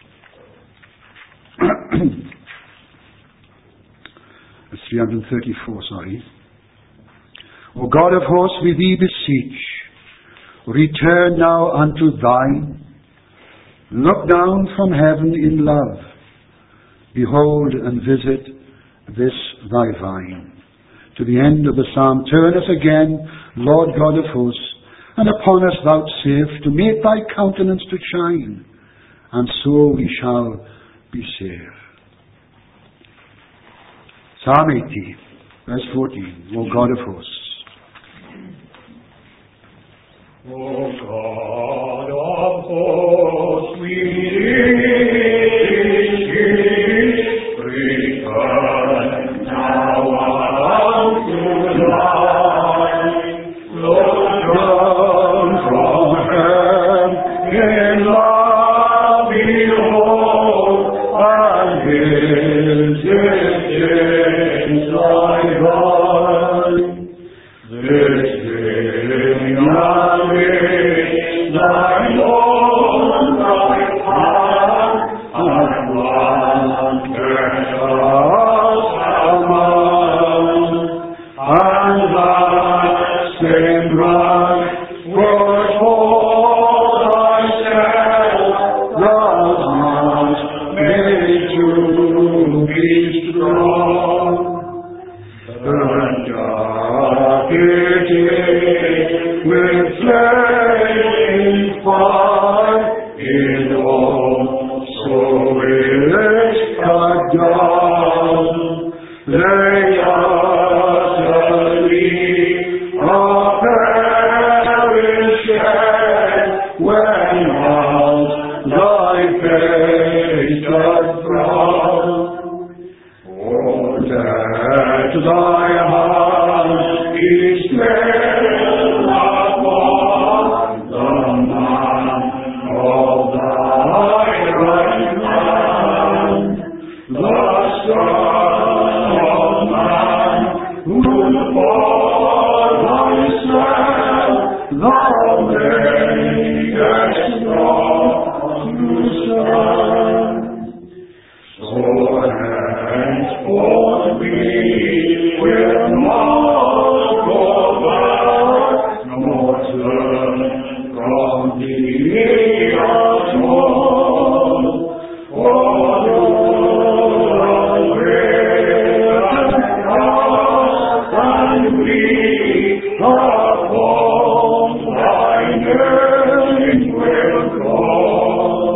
That's 334, sorry. O God of hosts, we thee beseech, return now unto thine. Look down from heaven in love. Behold and visit this thy vine. To the end of the psalm, turn us again, Lord God of hosts, and upon us vouchsafe to make thy countenance to shine, and so we shall be saved. Psalm 80, verse 14, O God of hosts.
O God of hosts, we return now unto thine. Lord, come from heaven in love, behold, and visit thy God. This day thy Lord, thy heart, and wandered us among, and thy same right word for thyself, thou must made to be strong. And dark it is with flaming fire in all, so is cut down. They utterly are perishing when out thy face doth frown. Oh, that thy hand is still upon the man of thy right hand, the Son of Man, who for thyself thou makest known to stand. So henceforth we will not go back, nor turn from thee at all. Although and we upon thy name will call.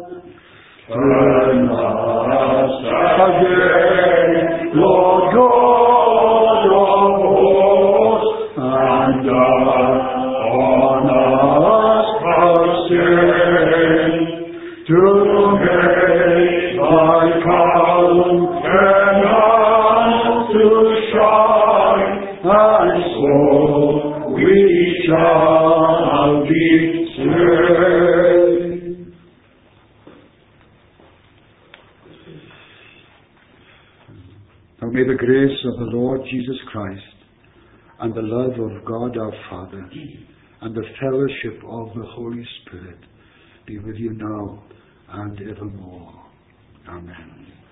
Turn us again, Lord God of hosts, and on us ascend, to make thy countenance to shine, and so we shall be saved.
Now may the grace of the Lord Jesus Christ, and the love of God our Father, and the fellowship of the Holy Spirit be with you now and evermore. Amen.